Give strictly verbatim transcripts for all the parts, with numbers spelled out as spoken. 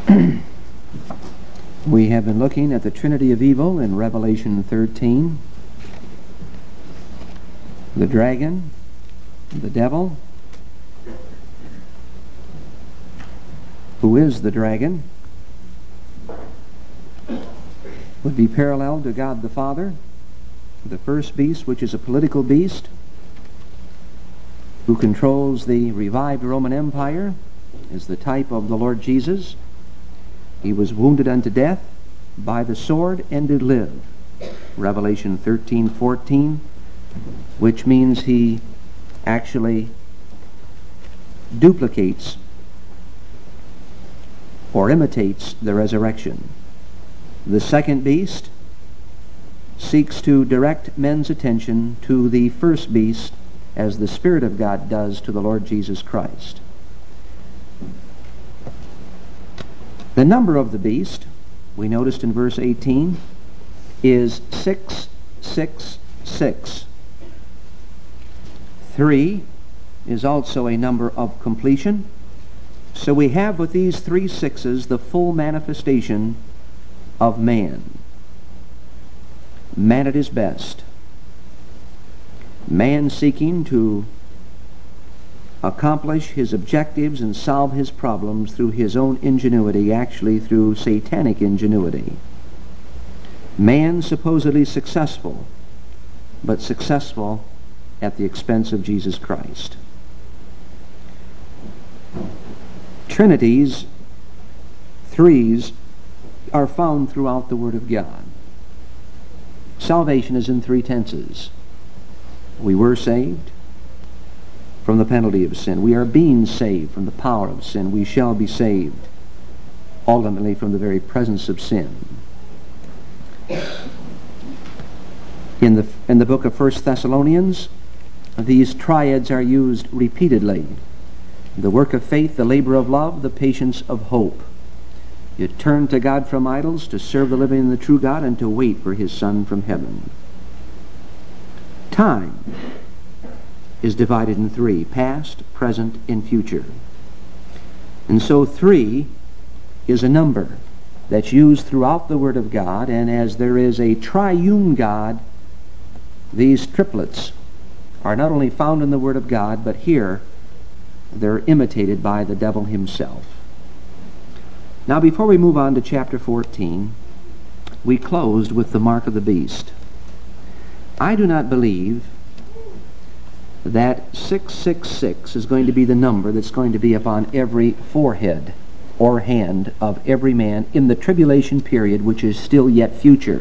We have been looking at the Trinity of Evil in Revelation thirteen. The dragon, the devil, who is the dragon, would be parallel to God the Father. The first beast, which is a political beast, who controls the revived Roman Empire, is the type of the Lord Jesus. He was wounded unto death by the sword and did live. Revelation thirteen fourteen, which means he actually duplicates or imitates the resurrection. The second beast seeks to direct men's attention to the first beast as the Spirit of God does to the Lord Jesus Christ. The number of the beast, we noticed in verse eighteen, is six six six. Three is also a number of completion. So we have with these three sixes the full manifestation of man. Man at his best. Man seeking to accomplish his objectives and solve his problems through his own ingenuity, actually through satanic ingenuity. Man supposedly successful, but successful at the expense of Jesus Christ. Trinities, threes, are found throughout the Word of God. Salvation is in three tenses. We were saved from the penalty of sin. We are being saved from the power of sin. We shall be saved ultimately from the very presence of sin. In the, in the book of First Thessalonians, these triads are used repeatedly. The work of faith, the labor of love, the patience of hope. You turn to God from idols to serve the living and the true God and to wait for His Son from heaven. Time is divided in three: past, present, and future. And so three is a number that's used throughout the Word of God, and as there is a triune God, these triplets are not only found in the Word of God, but here they're imitated by the devil himself. Now, before we move on to chapter fourteen, we closed with the mark of the beast. I do not believe that six six six is going to be the number that's going to be upon every forehead or hand of every man in the tribulation period, which is still yet future.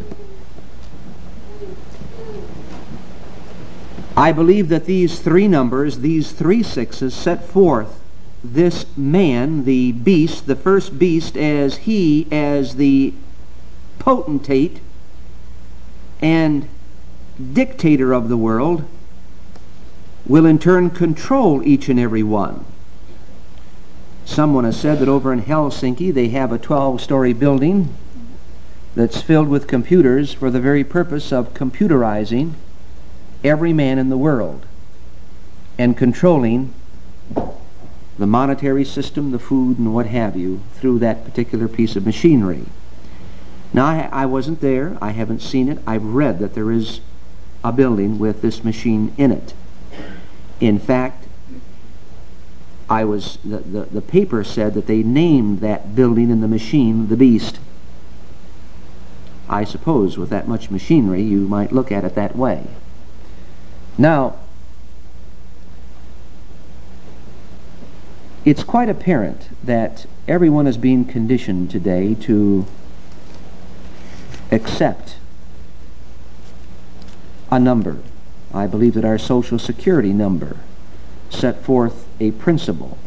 I believe that these three numbers, these three sixes, set forth this man, the beast, the first beast, as he, as the potentate and dictator of the world, will in turn control each and every one. Someone has said that over in Helsinki they have a twelve-story building that's filled with computers for the very purpose of computerizing every man in the world and controlling the monetary system, the food, and what have you, through that particular piece of machinery. Now, I, I wasn't there. I haven't seen it. I've read that there is a building with this machine in it. In fact, I was the, the, the paper said that they named that building and the machine the Beast. I suppose with that much machinery, you might look at it that way. Now, it's quite apparent that everyone is being conditioned today to accept a number. I believe that our Social Security number set forth a principle.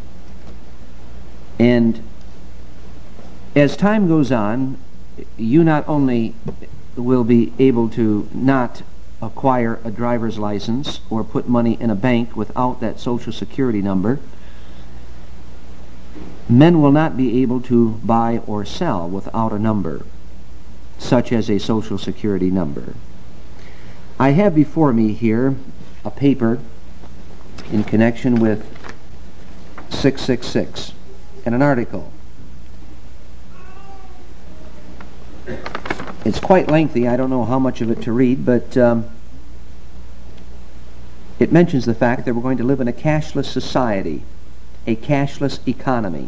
And as time goes on, you not only will be able to not acquire a driver's license or put money in a bank without that Social Security number, men will not be able to buy or sell without a number, such as a Social Security number. I have before me here a paper in connection with six six six and an article. It's quite lengthy. I don't know how much of it to read, but um, it mentions the fact that we're going to live in a cashless society, a cashless economy.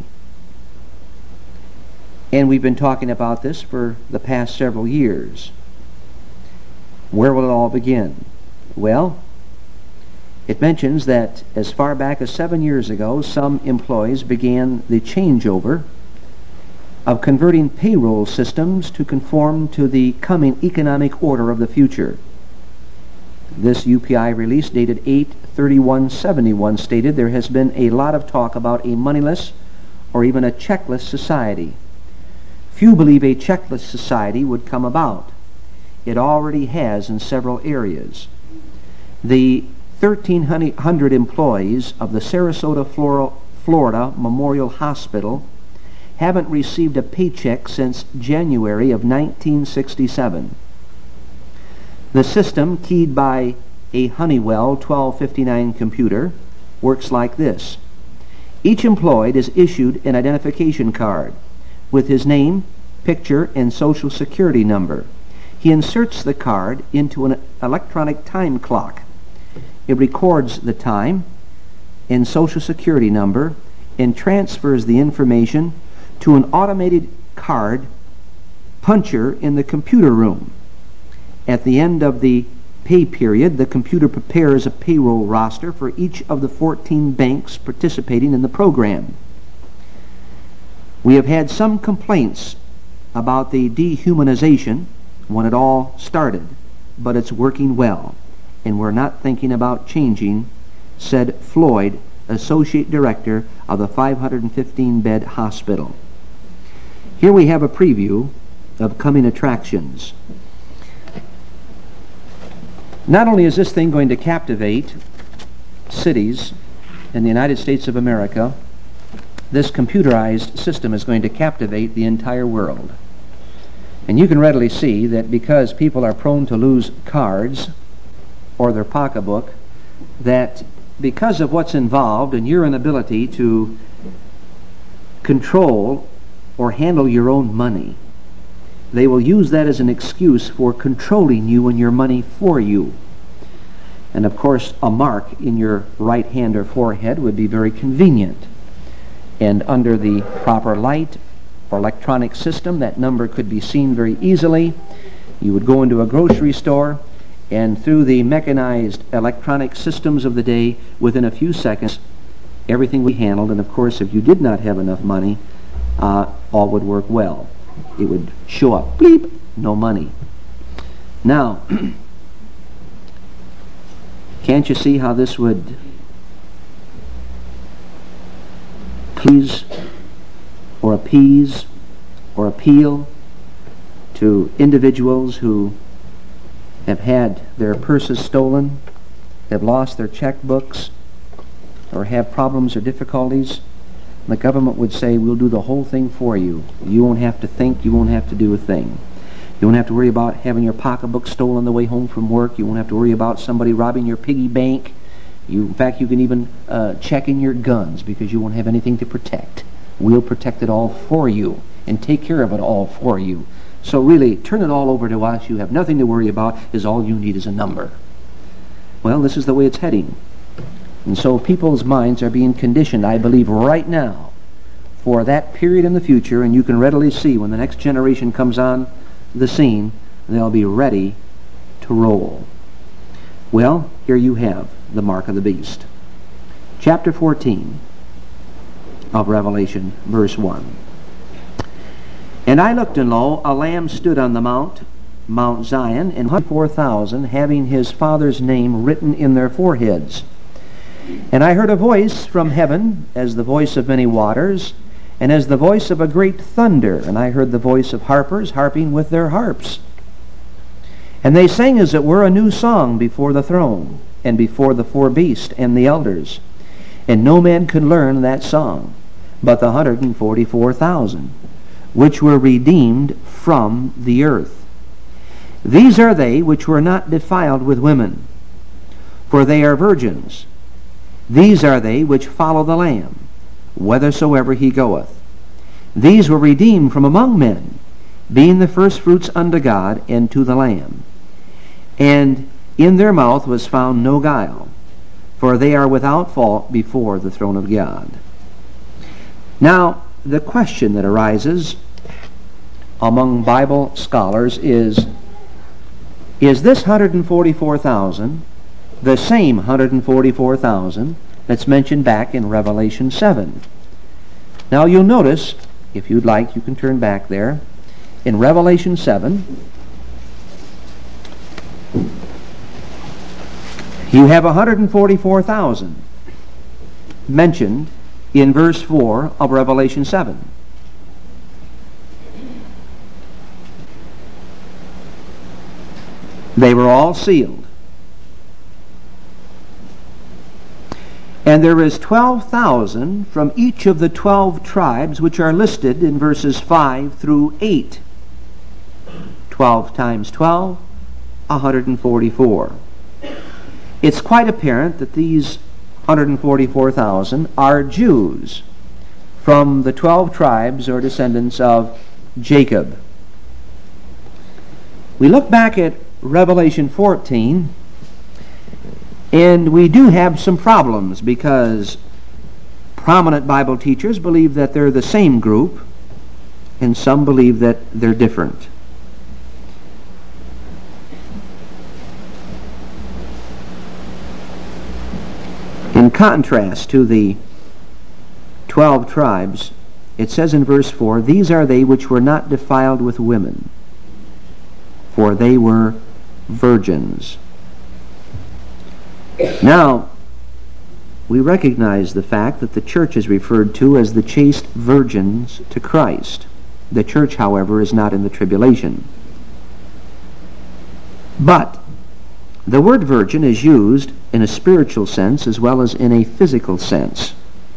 And we've been talking about this for the past several years. Where will it all begin? Well, it mentions that as far back as seven years ago, some employees began the changeover of converting payroll systems to conform to the coming economic order of the future. This U P I release dated eight thirty-one seventy-one stated there has been a lot of talk about a moneyless or even a checkless society. Few believe a checkless society would come about. It already has in several areas. The thirteen hundred employees of the Sarasota, Florida Memorial Hospital haven't received a paycheck since January of nineteen sixty-seven. The system, keyed by a Honeywell twelve fifty-nine computer, works like this. Each employed is issued an identification card with his name, picture, and social security number. He inserts the card into an electronic time clock. It records the time and social security number and transfers the information to an automated card puncher in the computer room. At the end of the pay period, the computer prepares a payroll roster for each of the fourteen banks participating in the program. We have had some complaints about the dehumanization when it all started, but it's working well, and we're not thinking about changing, said Floyd, Associate Director of the five hundred fifteen bed hospital. Here we have a preview of coming attractions. Not only is this thing going to captivate cities in the United States of America, this computerized system is going to captivate the entire world. And you can readily see that because people are prone to lose cards or their pocketbook, that because of what's involved in your inability to control or handle your own money, they will use that as an excuse for controlling you and your money for you. And of course, a mark in your right hand or forehead would be very convenient. And under the proper light or electronic system, that number could be seen very easily. You would go into a grocery store, and through the mechanized electronic systems of the day, within a few seconds, everything would be handled. And of course, if you did not have enough money, uh, all would work well. It would show up, bleep, no money. Now, can't you see how this would please or appease or appeal to individuals who have had their purses stolen, have lost their checkbooks, or have problems or difficulties? The government would say, we'll do the whole thing for you. You won't have to think, you won't have to do a thing. You won't have to worry about having your pocketbook stolen on the way home from work. You won't have to worry about somebody robbing your piggy bank. You, in fact, you can even uh, check in your guns because you won't have anything to protect. We'll protect it all for you and take care of it all for you. So really, turn it all over to us. You have nothing to worry about, is all you need is a number. Well, this is the way it's heading. And so people's minds are being conditioned, I believe, right now for that period in the future, and you can readily see when the next generation comes on the scene, they'll be ready to roll. Well, here you have the mark of the beast. Chapter fourteen of Revelation, verse one. And I looked, and lo, a lamb stood on the mount, Mount Zion, and four thousand, having his Father's name written in their foreheads. And I heard a voice from heaven, as the voice of many waters, and as the voice of a great thunder. And I heard the voice of harpers harping with their harps. And they sang, as it were, a new song before the throne, and before the four beasts and the elders. And no man could learn that song, but the hundred and forty-four thousand, which were redeemed from the earth. These are they which were not defiled with women, for they are virgins. These are they which follow the Lamb, whithersoever he goeth. These were redeemed from among men, being the firstfruits unto God and to the Lamb. And in their mouth was found no guile, for they are without fault before the throne of God. Now, the question that arises among Bible scholars is, is this one hundred forty-four thousand the same one hundred forty-four thousand that's mentioned back in Revelation seven? Now, you'll notice, if you'd like, you can turn back there. In Revelation seven, you have one hundred forty-four thousand mentioned in verse four of Revelation seven. They were all sealed. And there is twelve thousand from each of the twelve tribes which are listed in verses five through eight. twelve times twelve, one hundred forty-four. It's quite apparent that these one hundred forty-four thousand are Jews from the twelve tribes or descendants of Jacob. We look back at Revelation fourteen, and we do have some problems because prominent Bible teachers believe that they're the same group, and some believe that they're different. In contrast to the twelve tribes, it says in verse four, "These are they which were not defiled with women, for they were virgins." Now, we recognize the fact that the church is referred to as the chaste virgins to Christ. The church, however, is not in the tribulation. But the word virgin is used in a spiritual sense as well as in a physical sense.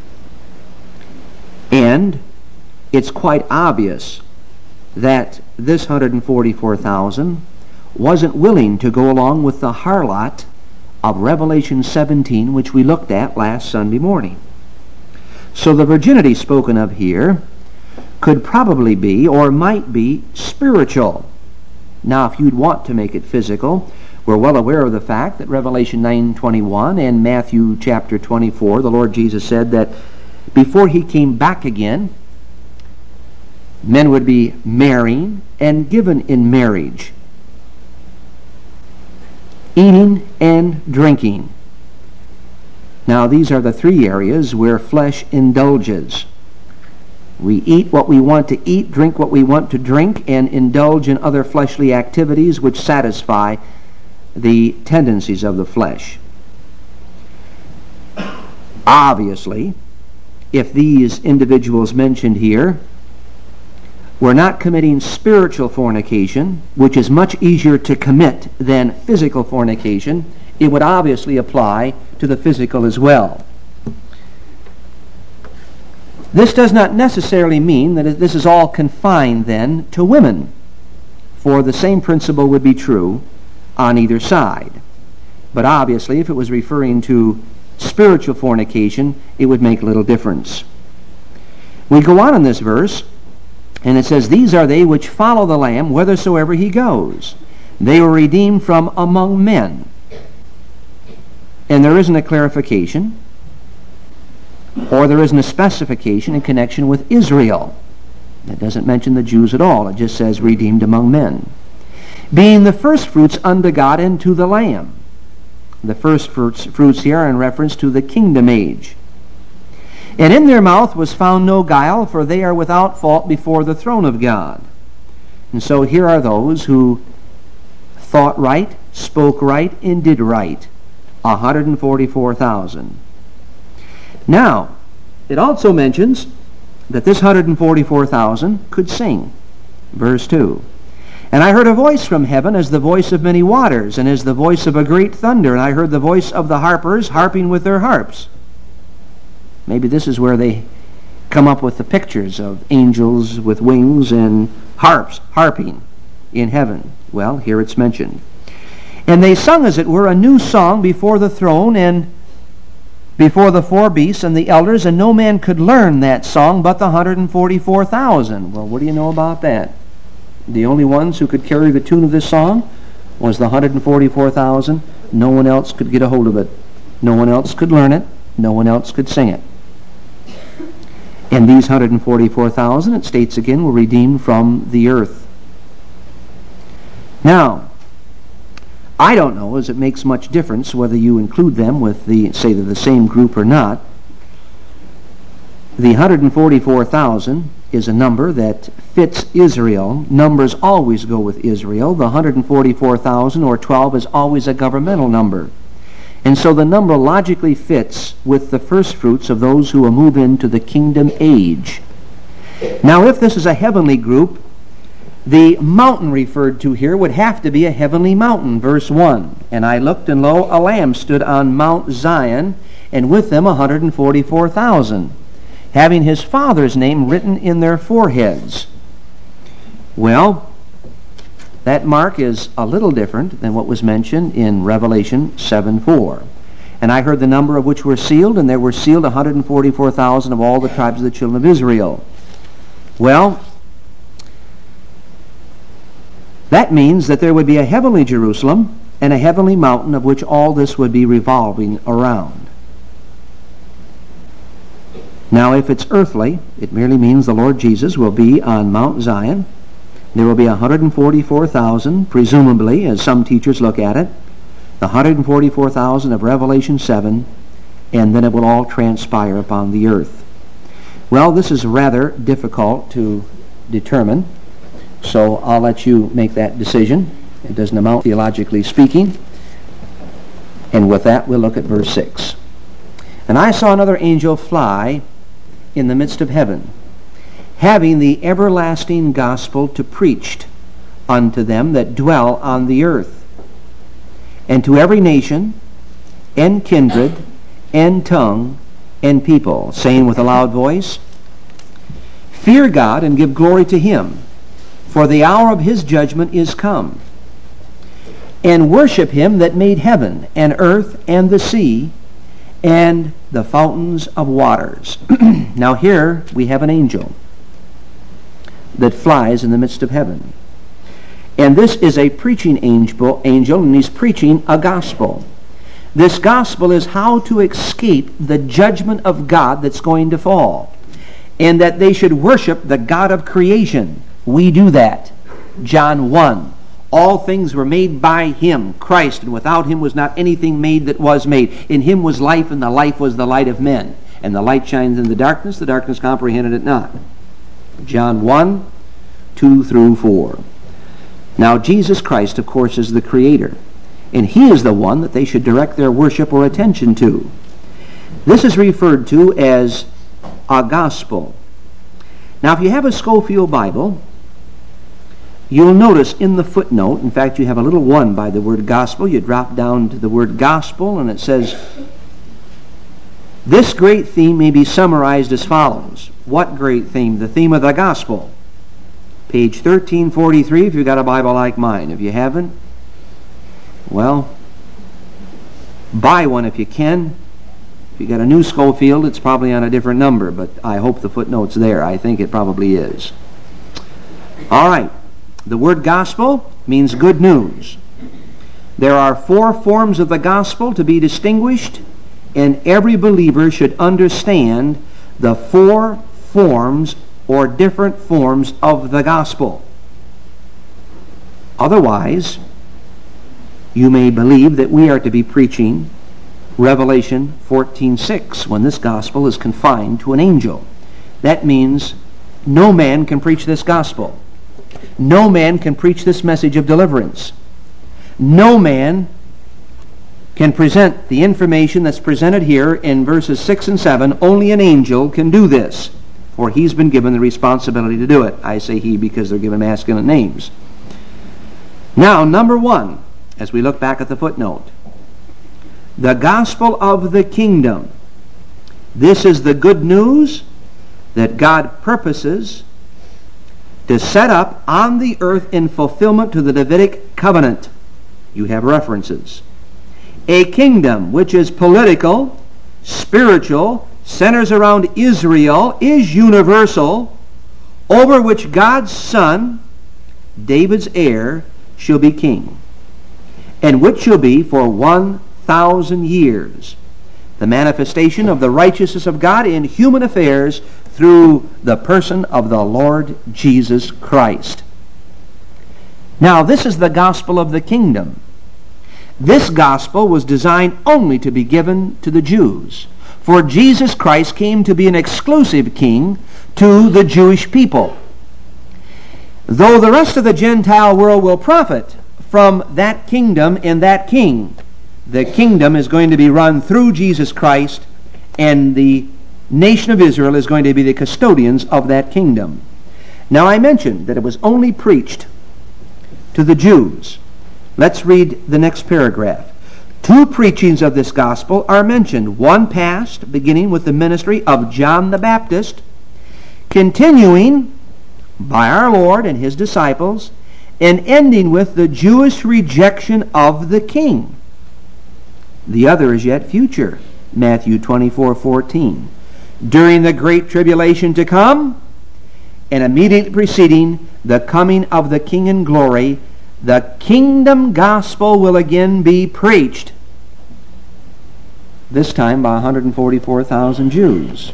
And it's quite obvious that this one hundred forty-four thousand wasn't willing to go along with the harlot of Revelation seventeen, which we looked at last Sunday morning. So the virginity spoken of here could probably be, or might be, spiritual. Now, if you'd want to make it physical, we're well aware of the fact that Revelation nine twenty-one and Matthew chapter twenty-four, the Lord Jesus said that before he came back again, men would be marrying and given in marriage, eating and drinking. Now, these are the three areas where flesh indulges. We eat what we want to eat, drink what we want to drink, and indulge in other fleshly activities which satisfy the tendencies of the flesh. Obviously, if these individuals mentioned here were not committing spiritual fornication, which is much easier to commit than physical fornication, it would obviously apply to the physical as well. This does not necessarily mean that this is all confined then to women, for the same principle would be true on either side. But obviously, if it was referring to spiritual fornication, it would make little difference. We go on in this verse, and it says, "These are they which follow the Lamb whithersoever he goes. They were redeemed from among men." And there isn't a clarification, or there isn't a specification in connection with Israel. It doesn't mention the Jews at all. It just says redeemed among men. "Being the firstfruits unto God and to the Lamb." The first fruits, fruits here are in reference to the kingdom age. "And in their mouth was found no guile, for they are without fault before the throne of God." And so here are those who thought right, spoke right, and did right. one hundred forty-four thousand. Now, it also mentions that this one hundred forty-four thousand could sing. Verse two. "And I heard a voice from heaven as the voice of many waters, and as the voice of a great thunder. And I heard the voice of the harpers harping with their harps." Maybe this is where they come up with the pictures of angels with wings and harps harping in heaven. Well, here it's mentioned. "And they sung, as it were, a new song before the throne and before the four beasts and the elders, and no man could learn that song but the one hundred forty-four thousand. Well, what do you know about that? The only ones who could carry the tune of this song was the one hundred forty-four thousand. No one else could get a hold of it. No one else could learn it. No one else could sing it. And these one hundred forty-four thousand, it states again, were redeemed from the earth. Now, I don't know as it makes much difference whether you include them with the, say, they're the same group or not. The one hundred forty-four thousand is a number that fits Israel. Numbers always go with Israel. The one hundred forty-four thousand, or twelve, is always a governmental number. And so the number logically fits with the first fruits of those who will move into the kingdom age. Now, if this is a heavenly group, the mountain referred to here would have to be a heavenly mountain. Verse one, "And I looked, and lo, a lamb stood on Mount Zion, and with them one hundred forty-four thousand, having his Father's name written in their foreheads." Well, that mark is a little different than what was mentioned in Revelation seven four. "And I heard the number of which were sealed, and there were sealed one hundred forty-four thousand of all the tribes of the children of Israel." Well, that means that there would be a heavenly Jerusalem and a heavenly mountain of which all this would be revolving around. Now, if it's earthly, it merely means the Lord Jesus will be on Mount Zion. There will be one hundred forty-four thousand, presumably, as some teachers look at it, the one hundred forty-four thousand of Revelation seven, and then it will all transpire upon the earth. Well, this is rather difficult to determine, so I'll let you make that decision. It doesn't amount theologically speaking. And with that, we'll look at verse six. "And I saw another angel fly in the midst of heaven, having the everlasting gospel to preach unto them that dwell on the earth, and to every nation, and kindred, and tongue, and people, saying with a loud voice, Fear God, and give glory to him, for the hour of his judgment is come. And worship him that made heaven, and earth, and the sea, and the fountains of waters." Now here we have an angel that flies in the midst of heaven. And this is a preaching angel, angel, and he's preaching a gospel. This gospel is how to escape the judgment of God that's going to fall, and that they should worship the God of creation. We do that. John one. "All things were made by him, Christ, and without him was not anything made that was made. In him was life, and the life was the light of men. And the light shines in the darkness, the darkness comprehended it not." John one, two through four. Now, Jesus Christ, of course, is the Creator, and he is the one that they should direct their worship or attention to. This is referred to as a gospel. Now, if you have a Scofield Bible, you'll notice in the footnote, in fact, you have a little one by the word gospel. You drop down to the word gospel, and it says, "This great theme may be summarized as follows." What great theme? The theme of the gospel. Page thirteen forty-three, if you've got a Bible like mine. If you haven't, well, buy one if you can. If you got a new Scofield, it's probably on a different number, but I hope the footnote's there. I think it probably is. All right. The word gospel means good news. There are four forms of the gospel to be distinguished, and every believer should understand the four forms or different forms of the gospel. Otherwise, you may believe that we are to be preaching Revelation fourteen six when this gospel is confined to an angel. That means no man can preach this gospel. No man can preach this message of deliverance. No man can present the information that's presented here in verses six and seven. Only an angel can do this, for he's been given the responsibility to do it. I say he because they're given masculine names. Now, number one, as we look back at the footnote, the gospel of the kingdom. This is the good news that God purposes to set up on the earth in fulfillment to the Davidic covenant. You have references. A kingdom which is political, spiritual, centers around Israel, is universal, over which God's Son David's heir, shall be king, and which shall be for one thousand years, the manifestation of the righteousness of God in human affairs through the person of the Lord Jesus Christ. Now, this is the gospel of the kingdom. This gospel was designed only to be given to the Jews, for Jesus Christ came to be an exclusive king to the Jewish people. Though the rest of the Gentile world will profit from that kingdom and that king, the kingdom is going to be run through Jesus Christ, and the nation of Israel is going to be the custodians of that kingdom. Now, I mentioned that it was only preached to the Jews. Let's read the next paragraph. Two preachings of this gospel are mentioned. One past, beginning with the ministry of John the Baptist, continuing by our Lord and his disciples, and ending with the Jewish rejection of the king. The other is yet future, Matthew twenty-four fourteen. During the great tribulation to come, and immediately preceding the coming of the King in glory, the kingdom gospel will again be preached, this time by one hundred forty-four thousand Jews.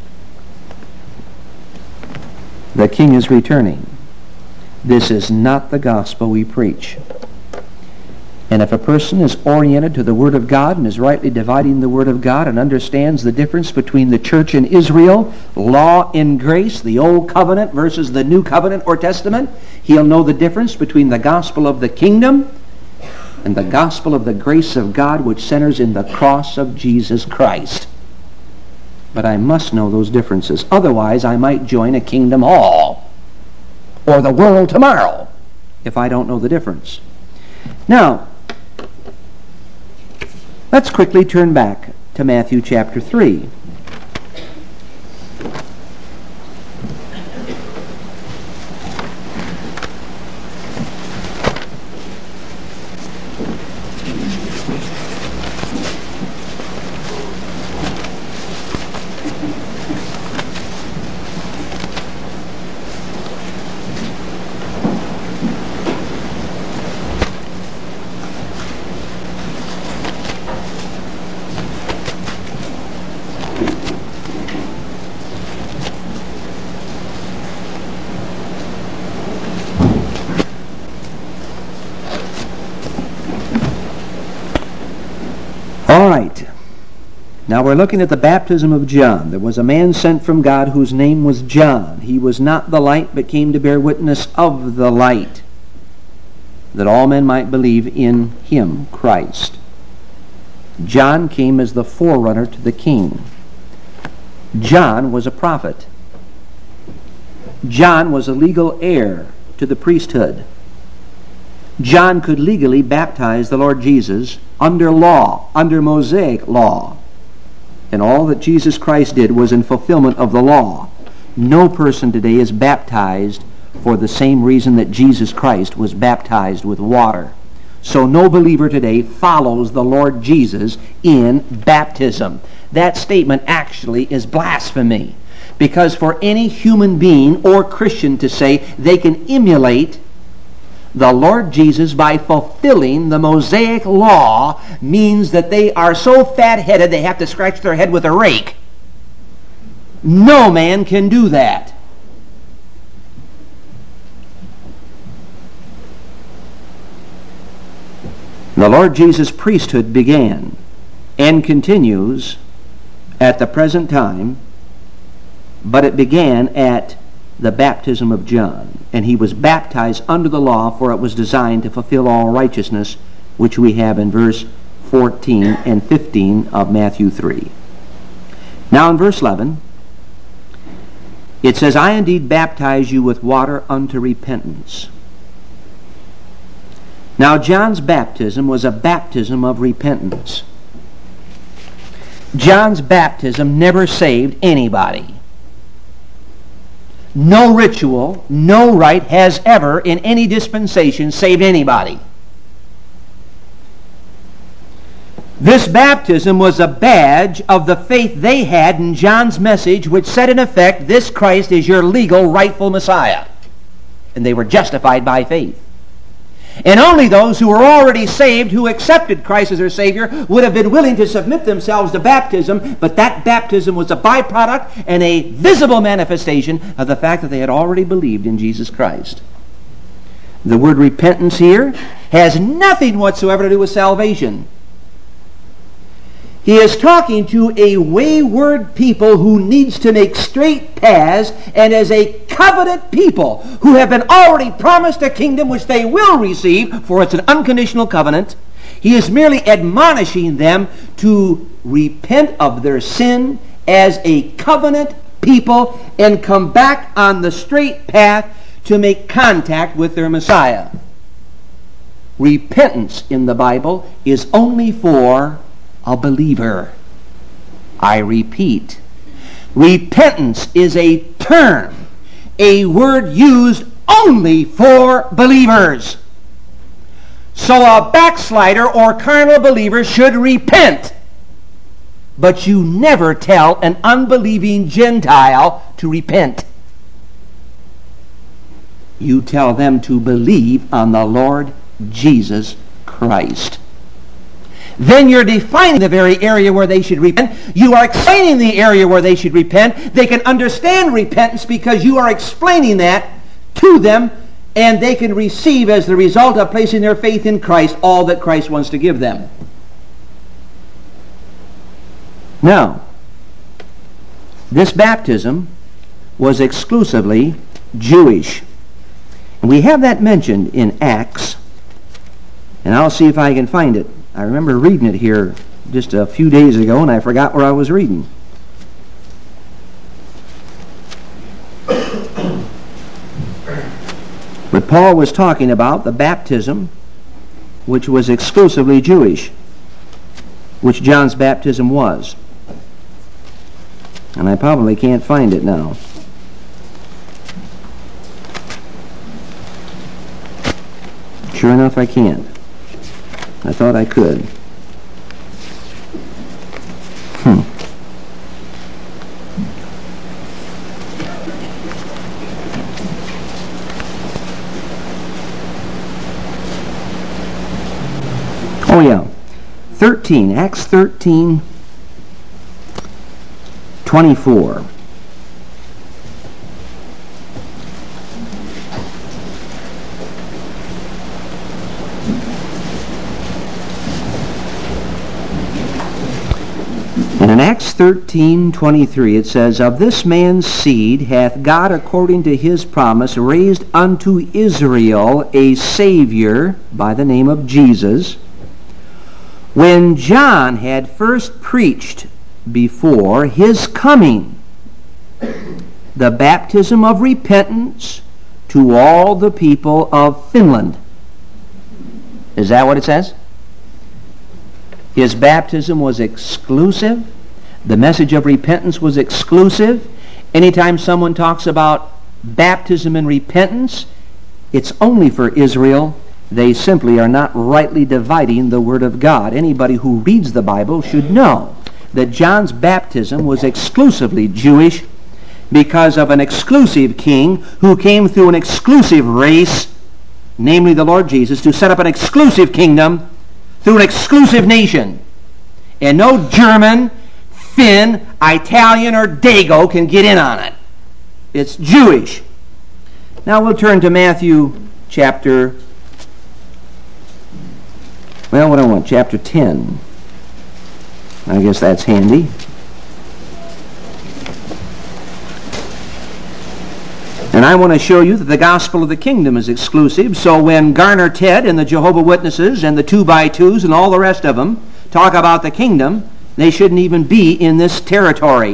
The king is returning. This is not the gospel we preach. And if a person is oriented to the Word of God and is rightly dividing the Word of God and understands the difference between the church in Israel, law and grace, the Old Covenant versus the New Covenant or Testament, he'll know the difference between the gospel of the kingdom and the gospel of the grace of God, which centers in the cross of Jesus Christ. But I must know those differences. Otherwise, I might join a kingdom hall or the world tomorrow if I don't know the difference. Now, let's quickly turn back to Matthew chapter three. All right. Now we're looking at the baptism of John. There was a man sent from God whose name was John. He was not the light, but came to bear witness of the light, that all men might believe in him, Christ. John came as the forerunner to the king. John was a prophet. John was a legal heir to the priesthood. John could legally baptize the Lord Jesus under law, under Mosaic law. And all that Jesus Christ did was in fulfillment of the law. No person today is baptized for the same reason that Jesus Christ was baptized with water. So no believer today follows the Lord Jesus in baptism. That statement actually is blasphemy. Because for any human being or Christian to say they can emulate the Lord Jesus by fulfilling the Mosaic law means that they are so fat-headed they have to scratch their head with a rake. No man can do that. The Lord Jesus' priesthood began and continues at the present time, but it began at the baptism of John. And he was baptized under the law, for it was designed to fulfill all righteousness, which we have in verse fourteen and fifteen of Matthew three. Now in verse eleven, it says, I indeed baptize you with water unto repentance. Now John's baptism was a baptism of repentance. John's baptism never saved anybody. No ritual, no rite has ever in any dispensation saved anybody. This baptism was a badge of the faith they had in John's message, which said in effect, this Christ is your legal, rightful Messiah. And they were justified by faith. And only those who were already saved, who accepted Christ as their Savior, would have been willing to submit themselves to baptism, but that baptism was a byproduct and a visible manifestation of the fact that they had already believed in Jesus Christ. The word repentance here has nothing whatsoever to do with salvation. He is talking to a wayward people who needs to make straight paths, and as a covenant people who have been already promised a kingdom which they will receive, for it's an unconditional covenant. He is merely admonishing them to repent of their sin as a covenant people and come back on the straight path to make contact with their Messiah. Repentance in the Bible is only for a believer. I repeat, repentance is a term, a word used only for believers. So a backslider or carnal believer should repent. But you never tell an unbelieving Gentile to repent. You tell them to believe on the Lord Jesus Christ. Then you're defining the very area where they should repent. You are explaining the area where they should repent. They can understand repentance because you are explaining that to them, and they can receive as the result of placing their faith in Christ all that Christ wants to give them. Now, this baptism was exclusively Jewish. And we have that mentioned in Acts, and I'll see if I can find it. I remember reading it here just a few days ago, and I forgot where I was reading. But Paul was talking about the baptism which was exclusively Jewish, which John's baptism was. And I probably can't find it now. Sure enough, I can't. I thought I could. Hmm. Oh yeah. thirteen, Acts thirteen, twenty-four. And in Acts thirteen, twenty-three it says, "Of this man's seed hath God according to his promise raised unto Israel a Savior by the name of Jesus, when John had first preached before his coming the baptism of repentance to all the people of Finland." Is that what it says? His baptism was exclusive. The message of repentance was exclusive. Anytime someone talks about baptism and repentance, it's only for Israel. They simply are not rightly dividing the Word of God. Anybody who reads the Bible should know that John's baptism was exclusively Jewish because of an exclusive king who came through an exclusive race, namely the Lord Jesus, to set up an exclusive kingdom through an exclusive nation. And no German, Finn, Italian, or Dago can get in on it. It's Jewish. Now we'll turn to Matthew chapter, well, what do I want? Chapter ten. I guess that's handy. And I want to show you that the gospel of the kingdom is exclusive. So when Garner Ted and the Jehovah's Witnesses and the two by twos and all the rest of them talk about the kingdom, they shouldn't even be in this territory.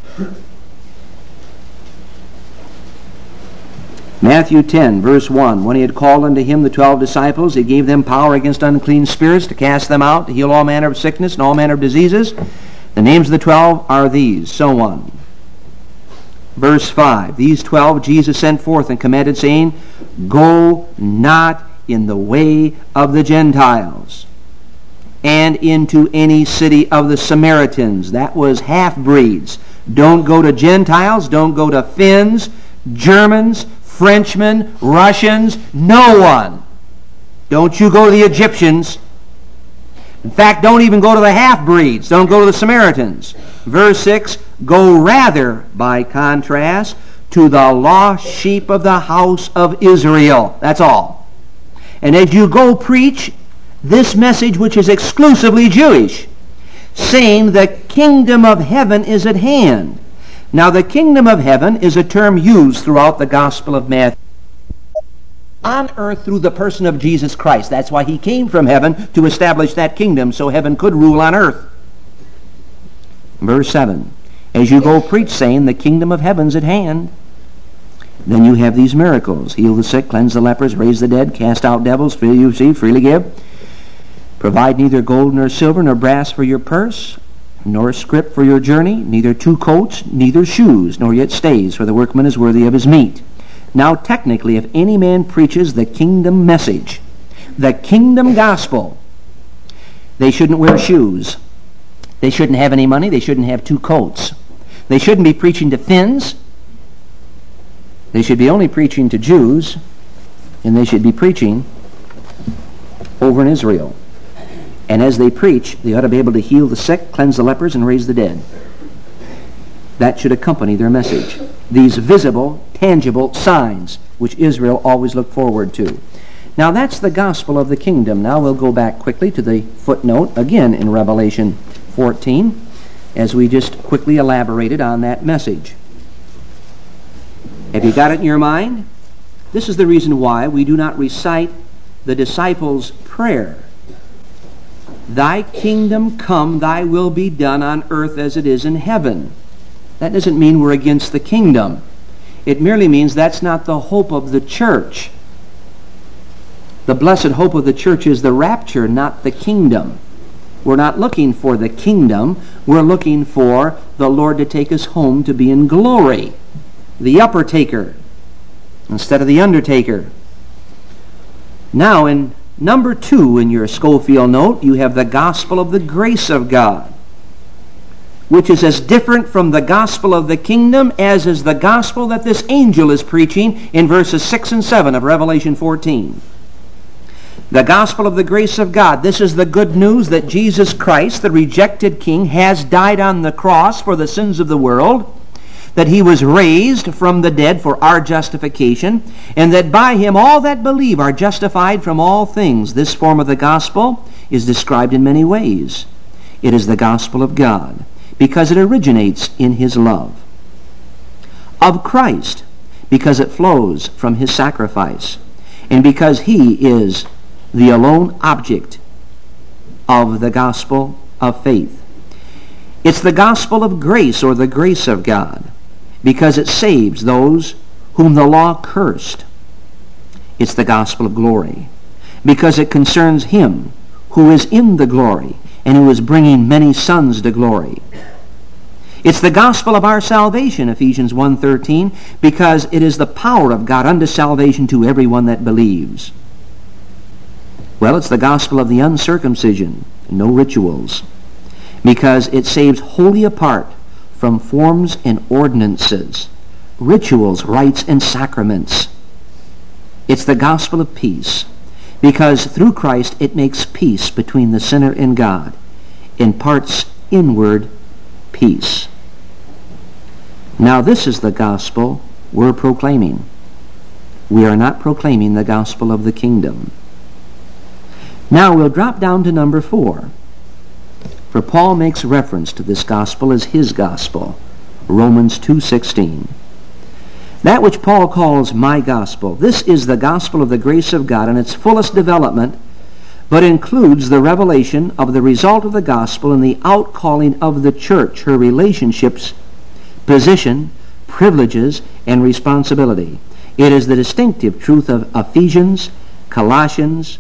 Matthew ten, verse one. "When he had called unto him the twelve disciples, he gave them power against unclean spirits to cast them out, to heal all manner of sickness and all manner of diseases. The names of the twelve are these," so on. Verse five, "These twelve Jesus sent forth and commanded, saying, Go not in the way of the Gentiles, and into any city of the Samaritans." That was half-breeds. Don't go to Gentiles, don't go to Finns, Germans, Frenchmen, Russians, no one. Don't you go to the Egyptians. In fact, don't even go to the half-breeds. Don't go to the Samaritans. Verse six, go rather, by contrast, to the lost sheep of the house of Israel. That's all. And as you go preach this message, which is exclusively Jewish, saying the kingdom of heaven is at hand. Now, the kingdom of heaven is a term used throughout the Gospel of Matthew. On earth through the person of Jesus Christ. That's why he came from heaven, to establish that kingdom, so heaven could rule on earth. Verse seven, as you go preach saying the kingdom of heaven's at hand, then you have these miracles. Heal the sick, cleanse the lepers, raise the dead, cast out devils, freely you receive, freely give. Provide neither gold nor silver nor brass for your purse, nor scrip for your journey, neither two coats, neither shoes, nor yet stays, for the workman is worthy of his meat. Now, technically, if any man preaches the kingdom message, the kingdom gospel, they shouldn't wear shoes. They shouldn't have any money. They shouldn't have two coats. They shouldn't be preaching to Finns. They should be only preaching to Jews, and they should be preaching over in Israel. And as they preach, they ought to be able to heal the sick, cleanse the lepers, and raise the dead. That should accompany their message. These visible, tangible signs which Israel always looked forward to. Now that's the gospel of the kingdom. Now we'll go back quickly to the footnote again in Revelation fourteen, as we just quickly elaborated on that message. Have you got it in your mind? This is the reason why we do not recite the disciples' prayer. Thy kingdom come, thy will be done on earth as it is in heaven. That doesn't mean we're against the kingdom. It merely means that's not the hope of the church. The blessed hope of the church is the rapture, not the kingdom. We're not looking for the kingdom. We're looking for the Lord to take us home to be in glory. The upper taker instead of the undertaker. Now in number two in your Schofield note, you have the gospel of the grace of God, which is as different from the gospel of the kingdom as is the gospel that this angel is preaching in verses six and seven of Revelation fourteen. The gospel of the grace of God. This is the good news that Jesus Christ, the rejected King, has died on the cross for the sins of the world, that he was raised from the dead for our justification, and that by him all that believe are justified from all things. This form of the gospel is described in many ways. It is the gospel of God, because it originates in his love. Of Christ, because it flows from his sacrifice, and because he is the alone object of the gospel of faith. It's the gospel of grace, or the grace of God, because it saves those whom the law cursed. It's the gospel of glory, because it concerns him who is in the glory and who is bringing many sons to glory. It's the gospel of our salvation, Ephesians one thirteen, because it is the power of God unto salvation to everyone that believes. Well, it's the gospel of the uncircumcision, no rituals, because it saves wholly apart from forms and ordinances, rituals, rites, and sacraments. It's the gospel of peace, because through Christ it makes peace between the sinner and God, imparts inward peace. Now this is the gospel we're proclaiming. We are not proclaiming the gospel of the kingdom. Now we'll drop down to number four. For Paul makes reference to this gospel as his gospel, Romans two sixteen. That which Paul calls my gospel, this is the gospel of the grace of God in its fullest development, but includes the revelation of the result of the gospel and the outcalling of the church, her relationships, position, privileges, and responsibility. It is the distinctive truth of Ephesians, Colossians,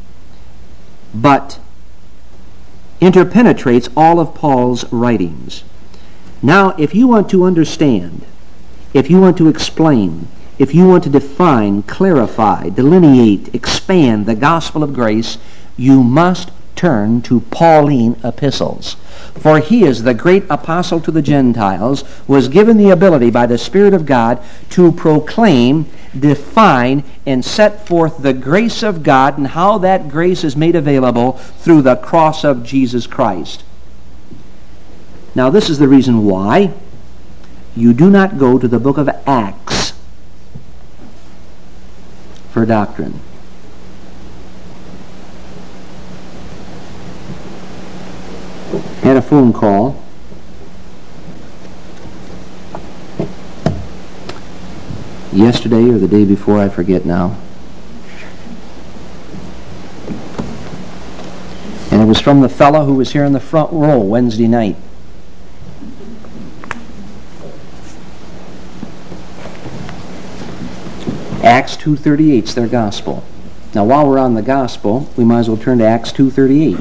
but interpenetrates all of Paul's writings. Now, if you want to understand, if you want to explain, if you want to define, clarify, delineate, expand the gospel of grace, you must turn to Pauline epistles. For he is the great apostle to the Gentiles, was given the ability by the Spirit of God to proclaim, define, and set forth the grace of God and how that grace is made available through the cross of Jesus Christ. Now this is the reason why you do not go to the book of Acts for doctrine. Had a phone call. Yesterday or the day before, I forget now. And it was from the fellow who was here in the front row Wednesday night. Acts two thirty-eight is their gospel. Now while we're on the gospel, we might as well turn to Acts two thirty-eight.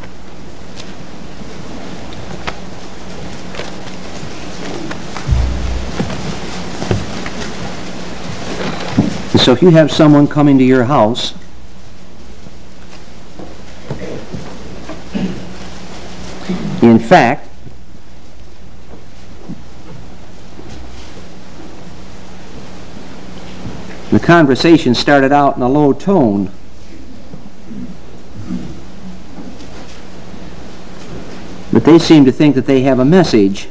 So if you have someone coming to your house in fact, the conversation started out in a low tone. But they seem to think that they have a message.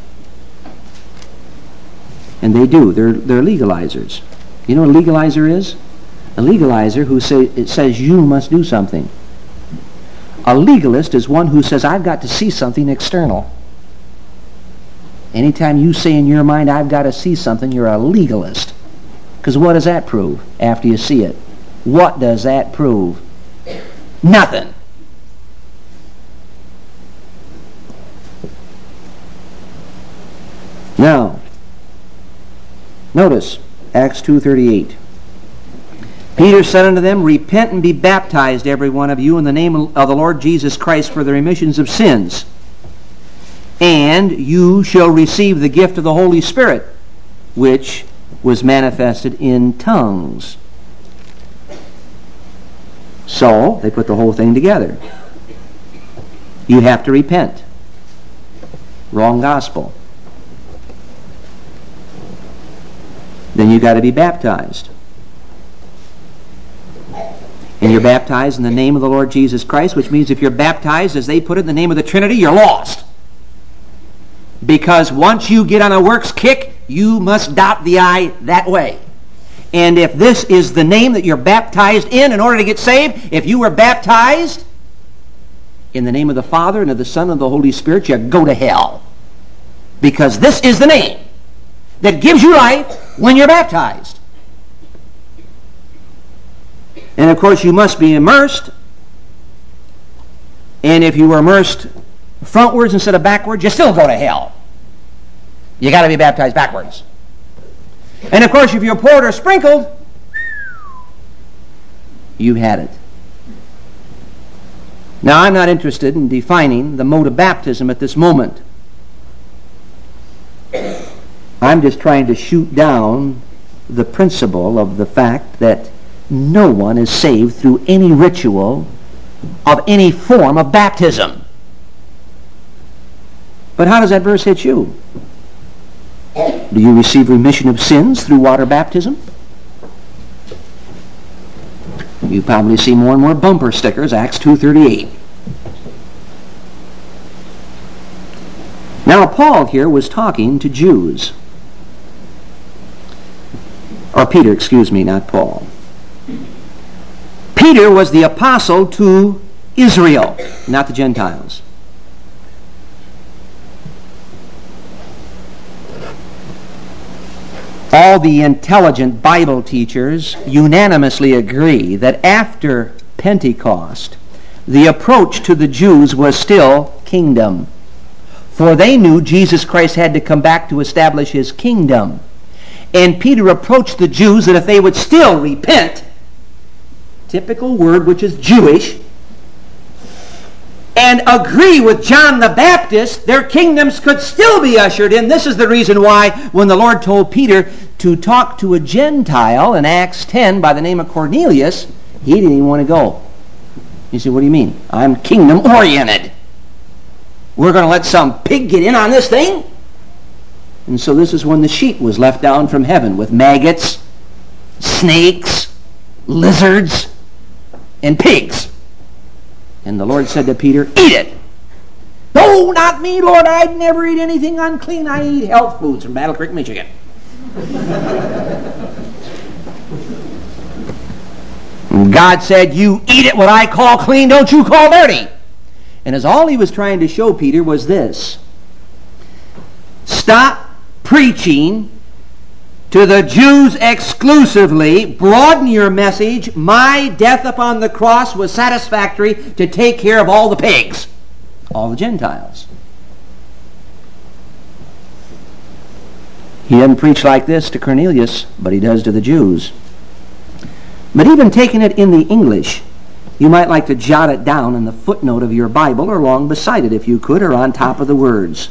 And they do. They're, they're legalizers. You know what a legalizer is? A legalizer who say, it says you must do something. A legalist is one who says, I've got to see something external. Anytime you say in your mind, I've got to see something, you're a legalist. Because what does that prove after you see it? What does that prove? Nothing. Now, notice Acts two thirty-eight. Peter said unto them, Repent and be baptized, every one of you, in the name of the Lord Jesus Christ for the remissions of sins, and you shall receive the gift of the Holy Spirit, which was manifested in tongues. So, they put the whole thing together. You have to repent. Wrong gospel. Then you got to be baptized. And you're baptized in the name of the Lord Jesus Christ, which means if you're baptized, as they put it, in the name of the Trinity, you're lost. Because once you get on a works kick, you must dot the I that way. And if this is the name that you're baptized in in order to get saved, if you were baptized in the name of the Father and of the Son and of the Holy Spirit, you go to hell. Because this is the name that gives you life when you're baptized. And of course you must be immersed. And if you were immersed frontwards instead of backwards, you still go to hell. You got to be baptized backwards. And of course if you're poured or sprinkled, you had it. Now I'm not interested in defining the mode of baptism at this moment. I'm just trying to shoot down the principle of the fact that no one is saved through any ritual of any form of baptism. But how does that verse hit you? Do you receive remission of sins through water baptism? You probably see more and more bumper stickers, Acts two thirty-eight. Now Paul here was talking to Jews. Or Peter, excuse me, not Paul. Peter was the apostle to Israel, not the Gentiles. All the intelligent Bible teachers unanimously agree that after Pentecost, the approach to the Jews was still kingdom. For they knew Jesus Christ had to come back to establish his kingdom. And Peter approached the Jews that if they would still repent, typical word which is Jewish, and agree with John the Baptist, their kingdoms could still be ushered in. This is the reason why when the Lord told Peter to talk to a Gentile in Acts ten by the name of Cornelius, he didn't even want to go. You say, what do you mean? I'm kingdom oriented. We're going to let some pig get in on this thing? And so this is when the sheet was left down from heaven with maggots, snakes, lizards, and pigs. And the Lord said to Peter, eat it. No, not me, Lord. I'd never eat anything unclean. I eat health foods from Battle Creek, Michigan. And God said, you eat it what I call clean, don't you call dirty. And as all he was trying to show Peter was this: stop preaching to the Jews exclusively. Broaden your message. My death upon the cross was satisfactory to take care of all the pigs, all the Gentiles. He doesn't preach like this to Cornelius, but he does to the Jews. But even taking it in the English, you might like to jot it down in the footnote of your Bible, or along beside it if you could, or on top of the words.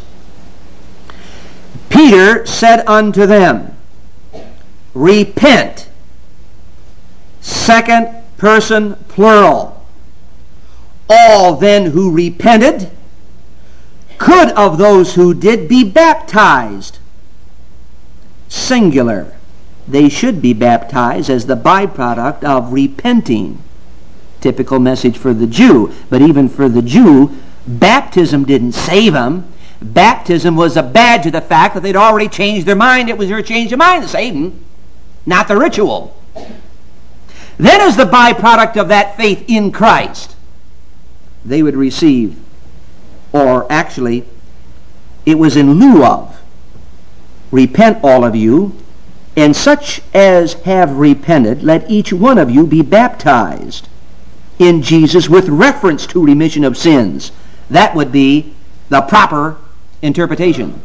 Peter said unto them, repent. Second person plural. All then who repented could of those who did be baptized. Singular. They should be baptized as the byproduct of repenting. Typical message for the Jew. But even for the Jew, baptism didn't save them. Baptism was a badge of the fact that they'd already changed their mind. It was their change of mind that saved them, not the ritual. Then as the byproduct of that faith in Christ, they would receive, or actually, it was in lieu of, repent all of you, and such as have repented, let each one of you be baptized in Jesus with reference to remission of sins. That would be the proper interpretation.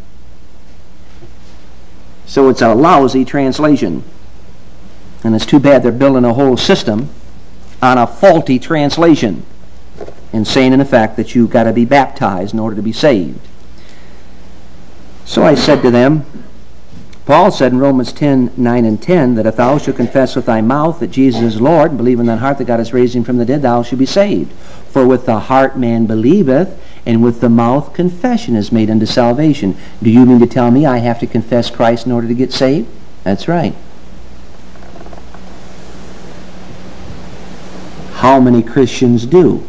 So it's a lousy translation. And it's too bad they're building a whole system on a faulty translation and saying in effect that you've got to be baptized in order to be saved. So I said to them, Paul said in Romans ten, nine and ten, that if thou shalt confess with thy mouth that Jesus is Lord, and believe in thine heart that God has raised him from the dead, thou shalt be saved. For with the heart man believeth, and with the mouth confession is made unto salvation. Do you mean to tell me I have to confess Christ in order to get saved? That's right. How many Christians do?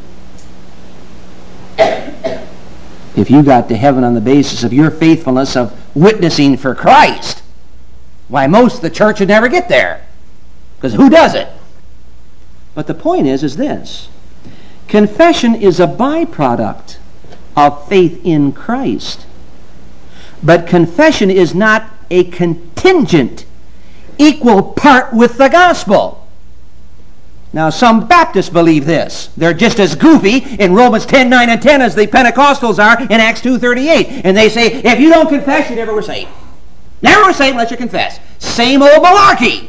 If you got to heaven on the basis of your faithfulness of witnessing for Christ, why, most of the church would never get there. Because who does it? But the point is, is this. Confession is a byproduct of faith in Christ. But confession is not a contingent, equal part with the gospel. Now, some Baptists believe this. They're just as goofy in Romans ten, nine, and ten as the Pentecostals are in Acts two thirty-eight. And they say, if you don't confess, you never were saved. Never were saved unless you confess. Same old malarkey.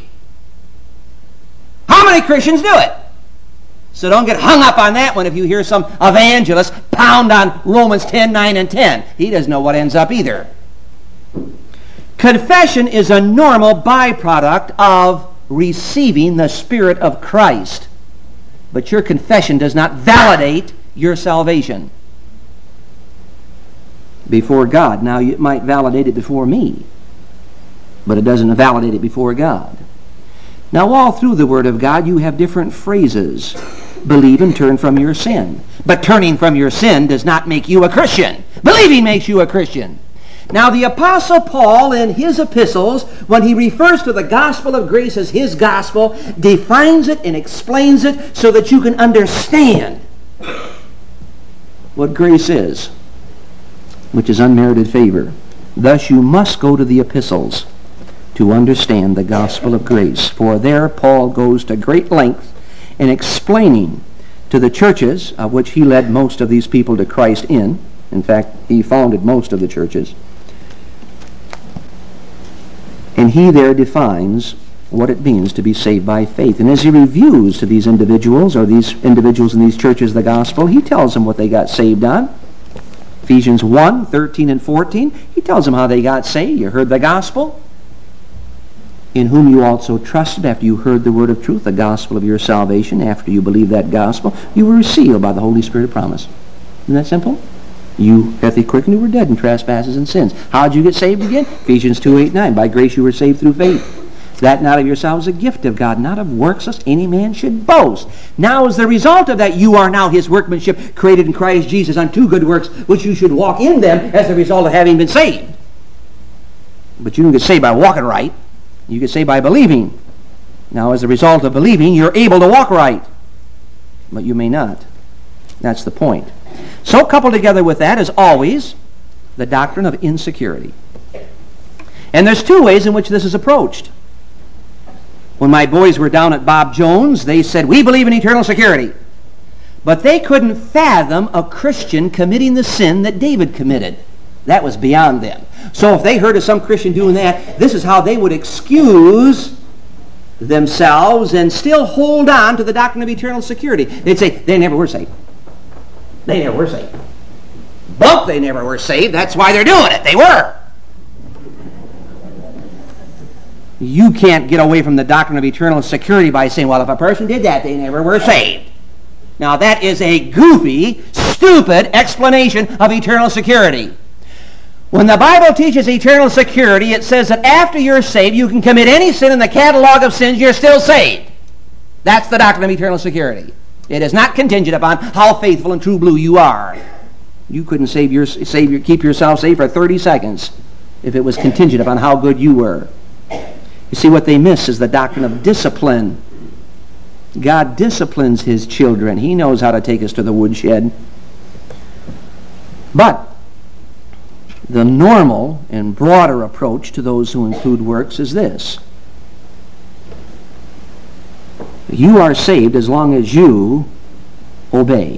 How many Christians do it? So don't get hung up on that one if you hear some evangelist pound on Romans ten, nine, and ten. He doesn't know what ends up either. Confession is a normal byproduct of receiving the Spirit of Christ. But your confession does not validate your salvation before God. Now, it might validate it before me, but it doesn't validate it before God. Now, all through the Word of God, you have different phrases. Believe and turn from your sin. But turning from your sin does not make you a Christian. Believing makes you a Christian. Now, the Apostle Paul, in his epistles, when he refers to the gospel of grace as his gospel, defines it and explains it so that you can understand what grace is, which is unmerited favor. Thus, you must go to the epistles to understand the gospel of grace. For there, Paul goes to great length in explaining to the churches, of which he led most of these people to Christ in. In fact, he founded most of the churches. And he there defines what it means to be saved by faith. And as he reviews to these individuals, or these individuals in these churches, the gospel, he tells them what they got saved on. Ephesians one, thirteen and fourteen, he tells them how they got saved. You heard the gospel, in whom you also trusted after you heard the word of truth, the gospel of your salvation. After you believed that gospel, you were sealed by the Holy Spirit of promise. Isn't that simple? You hath he quickened who were dead in trespasses and sins. How did you get saved again? Ephesians two, eight, nine. By grace you were saved through faith. That not of yourselves a gift of God, not of works, lest any man should boast. Now as the result of that, you are now his workmanship, created in Christ Jesus unto good works, which you should walk in them as the result of having been saved. But you don't get saved by walking right. You get saved by believing. Now as a result of believing, you're able to walk right. But you may not. That's the point. So coupled together with that is always the doctrine of insecurity. And there's two ways in which this is approached. When my boys were down at Bob Jones, they said, we believe in eternal security. But they couldn't fathom a Christian committing the sin that David committed. That was beyond them. So if they heard of some Christian doing that, this is how they would excuse themselves and still hold on to the doctrine of eternal security. They'd say, they never were saved. They never were saved. But they never were saved. That's why they're doing it. They were. You can't get away from the doctrine of eternal security by saying, well, if a person did that, they never were saved. Now, that is a goofy, stupid explanation of eternal security. When the Bible teaches eternal security, it says that after you're saved, you can commit any sin in the catalog of sins, you're still saved. That's the doctrine of eternal security. It is not contingent upon how faithful and true blue you are. You couldn't save your, save your, keep yourself saved for thirty seconds if it was contingent upon how good you were. You see, what they miss is the doctrine of discipline. God disciplines his children. He knows how to take us to the woodshed. But the normal and broader approach to those who include works is this. You are saved as long as you obey.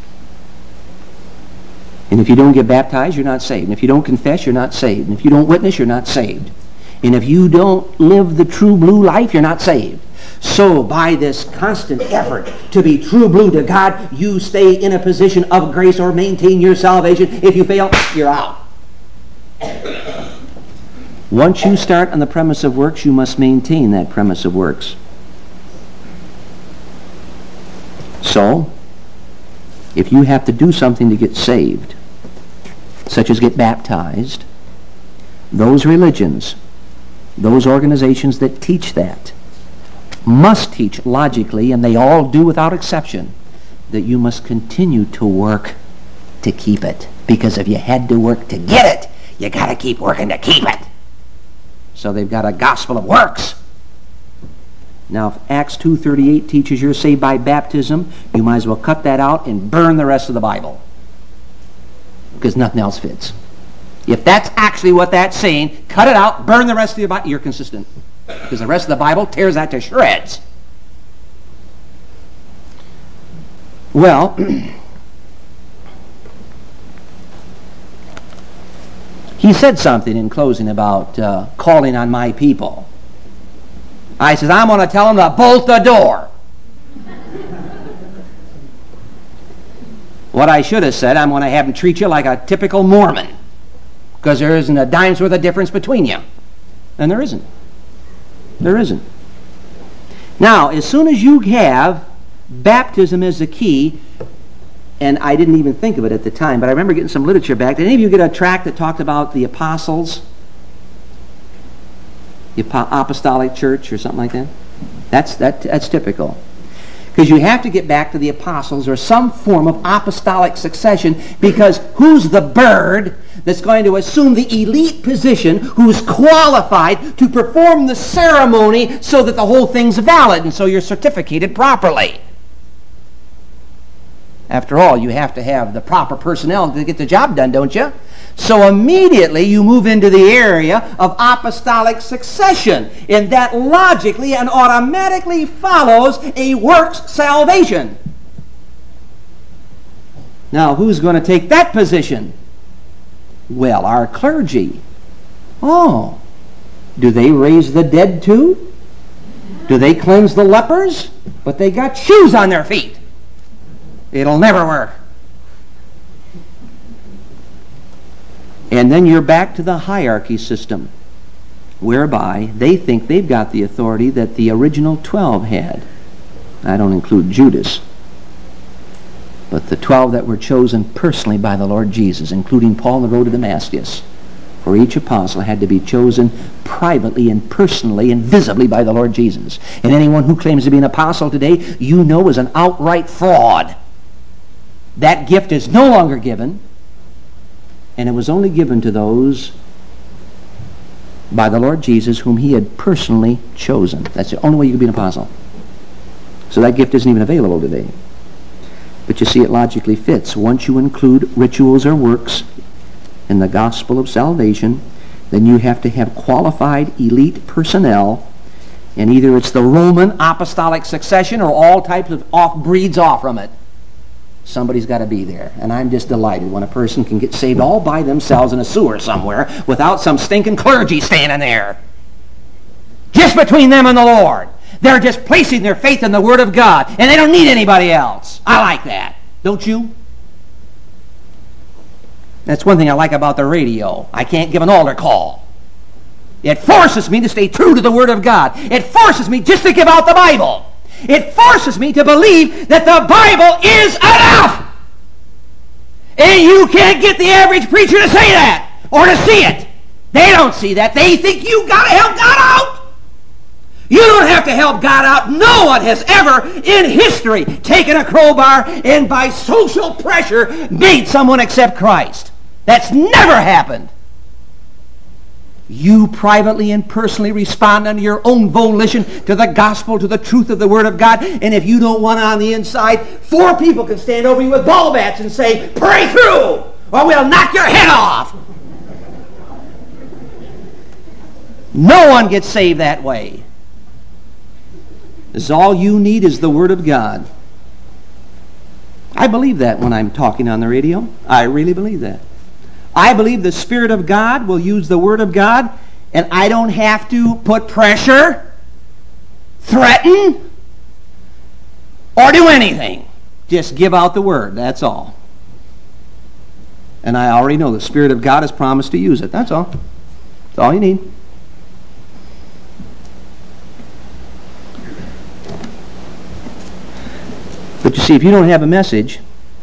And if you don't get baptized, you're not saved. And if you don't confess, you're not saved. And if you don't witness, you're not saved. And if you don't live the true blue life, you're not saved. So by this constant effort to be true blue to God, you stay in a position of grace or maintain your salvation. If you fail, you're out. Once you start on the premise of works, you must maintain that premise of works. So, if you have to do something to get saved, such as get baptized, those religions, those organizations that teach that, must teach logically, and they all do without exception, that you must continue to work to keep it. Because if you had to work to get it, you got to keep working to keep it. So they've got a gospel of works. Now, if Acts two thirty-eight teaches you're saved by baptism, you might as well cut that out and burn the rest of the Bible. Because nothing else fits. If that's actually what that's saying, cut it out, burn the rest of the Bible. You're consistent. Because the rest of the Bible tears that to shreds. Well, he said something in closing about uh, calling on my people. I said, I'm going to tell them to bolt the door. What I should have said, I'm going to have them treat you like a typical Mormon. Because there isn't a dime's worth of difference between you. And there isn't. There isn't. Now, as soon as you have baptism as the key, and I didn't even think of it at the time, but I remember getting some literature back. Did any of you get a tract that talked about the apostles? The apostolic church or something like that? That's, that, that's typical. Because you have to get back to the apostles or some form of apostolic succession, because who's the bird that's going to assume the elite position, who's qualified to perform the ceremony so that the whole thing's valid and so you're certificated properly? After all, you have to have the proper personnel to get the job done, don't you? So immediately you move into the area of apostolic succession, and that logically and automatically follows a works salvation. Now, who's going to take that position? Well, our clergy. Oh, do they raise the dead too? Do they cleanse the lepers? But they got shoes on their feet. It'll never work. And then you're back to the hierarchy system, whereby they think they've got the authority that the original twelve had. I don't include Judas. but the twelve that were chosen personally by the Lord Jesus, including Paul on the road to Damascus. For each apostle had to be chosen privately and personally and visibly by the Lord Jesus. And anyone who claims to be an apostle today, you know, is an outright fraud. That gift is no longer given, and it was only given to those by the Lord Jesus whom he had personally chosen. That's the only way you can be an apostle. So that gift isn't even available today. But you see, it logically fits. Once you include rituals or works in the gospel of salvation, then you have to have qualified elite personnel, and either it's the Roman apostolic succession or all types of off breeds off from it. Somebody's got to be there. And I'm just delighted when a person can get saved all by themselves in a sewer somewhere without some stinking clergy standing there. Just between them and the Lord. They're just placing their faith in the Word of God, and they don't need anybody else. I like that. Don't you? That's one thing I like about the radio. I can't give an altar call. It forces me to stay true to the Word of God. It forces me just to give out the Bible. It forces me to believe that the Bible is enough. And you can't get the average preacher to say that or to see it. They don't see that. They think you got to help God out. You don't have to help God out. No one has ever in history taken a crowbar and by social pressure made someone accept Christ. That's never happened. You privately and personally respond under your own volition to the gospel, to the truth of the Word of God. And if you don't want it on the inside, four people can stand over you with ball bats and say, "Pray through, or we'll knock your head off." No one gets saved that way. Is all you need is the Word of God. I believe that when I'm talking on the radio. I really believe that. I believe the Spirit of God will use the Word of God, and I don't have to put pressure, threaten, or do anything. Just give out the Word, that's all. And I already know the Spirit of God has promised to use it. That's all. That's all you need. But you see, if you don't have a message,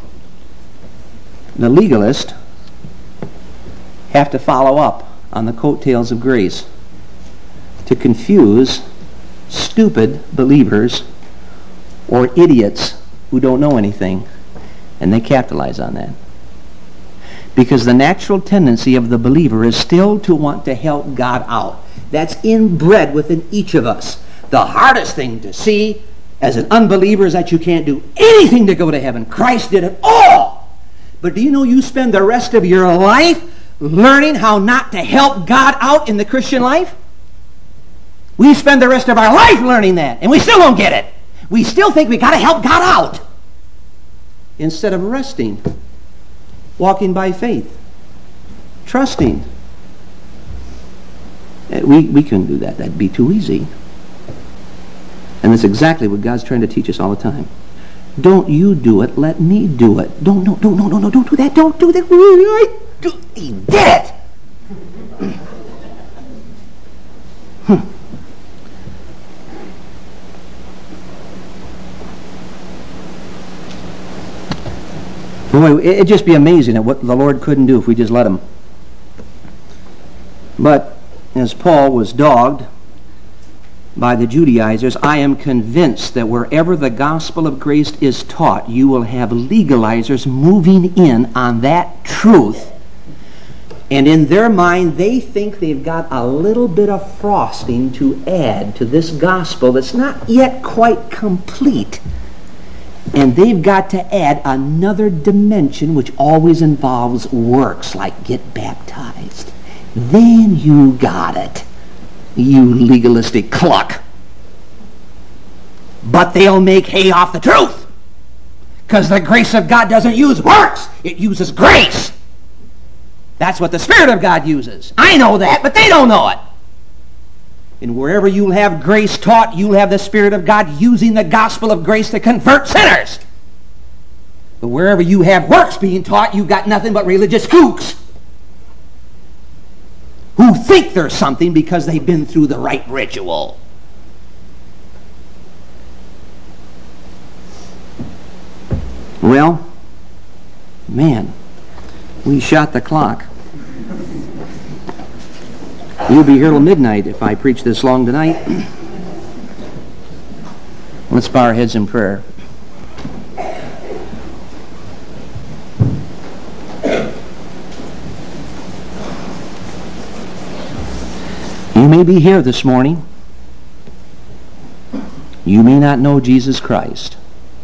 the legalist have to follow up on the coattails of grace to confuse stupid believers or idiots who don't know anything, and they capitalize on that. Because the natural tendency of the believer is still to want to help God out. That's inbred within each of us. The hardest thing to see as an unbeliever is that you can't do anything to go to heaven. Christ did it all. But do you know you spend the rest of your life learning how not to help God out in the Christian life? We spend the rest of our life learning that, and we still don't get it. We still think we got to help God out instead of resting, walking by faith, trusting. We, we couldn't do that. That'd be too easy. And that's exactly what God's trying to teach us all the time. Don't you do it, let me do it. Don't, no, no, no, no, no, don't do that, don't do that. Do, he did it. Hmm. Boy, it'd just be amazing at what the Lord couldn't do if we just let him. But as Paul was dogged by the Judaizers, I am convinced that wherever the gospel of grace is taught, you will have legalizers moving in on that truth. And in their mind, they think they've got a little bit of frosting to add to this gospel that's not yet quite complete. And they've got to add another dimension which always involves works, like get baptized. Then you got it, you legalistic cluck. But they'll make hay off the truth, because the grace of God doesn't use works, it uses grace. That's what the Spirit of God uses. I know that, but they don't know it. And wherever you'll have grace taught, you'll have the Spirit of God using the gospel of grace to convert sinners. But wherever you have works being taught, you've got nothing but religious kooks who think they're something because they've been through the right ritual. Well, Man, we shot the clock. You'll be here till midnight if I preach this long tonight. Let's bow our heads in prayer. You may be here this morning. You may not know Jesus Christ.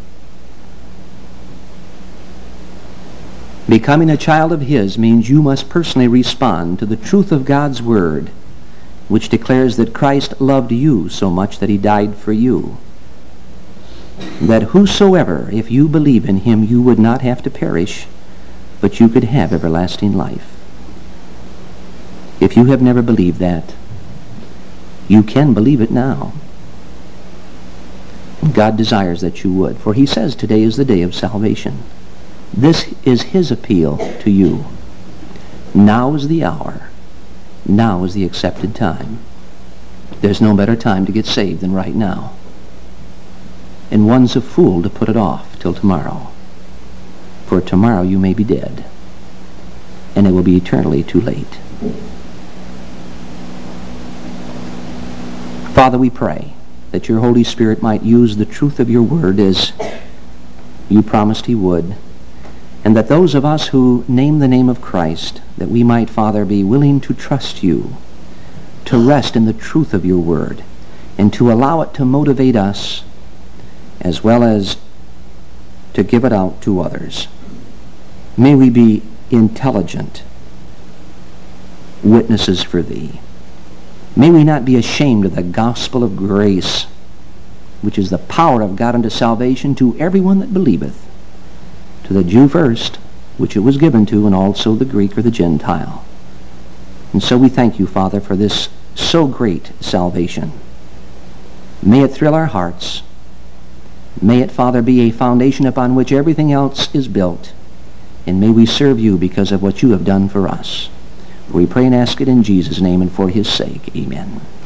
Becoming a child of His means you must personally respond to the truth of God's Word, which declares that Christ loved you so much that He died for you. That whosoever, if you believe in Him, you would not have to perish, but you could have everlasting life. If you have never believed that, you can believe it now. God desires that you would, for He says today is the day of salvation. This is His appeal to you. Now is the hour. Now is the accepted time. There's no better time to get saved than right now. And one's a fool to put it off till tomorrow. For tomorrow you may be dead, and it will be eternally too late. Father, we pray that your Holy Spirit might use the truth of your word as you promised He would, and that those of us who name the name of Christ, that we might, Father, be willing to trust you, to rest in the truth of your word, and to allow it to motivate us as well as to give it out to others. May we be intelligent witnesses for thee. May we not be ashamed of the gospel of grace, which is the power of God unto salvation to everyone that believeth, to the Jew first, which it was given to, and also the Greek or the Gentile. And so we thank you, Father, for this so great salvation. May it thrill our hearts. May it, Father, be a foundation upon which everything else is built. And may we serve you because of what you have done for us. We pray and ask it in Jesus' name and for His sake. Amen.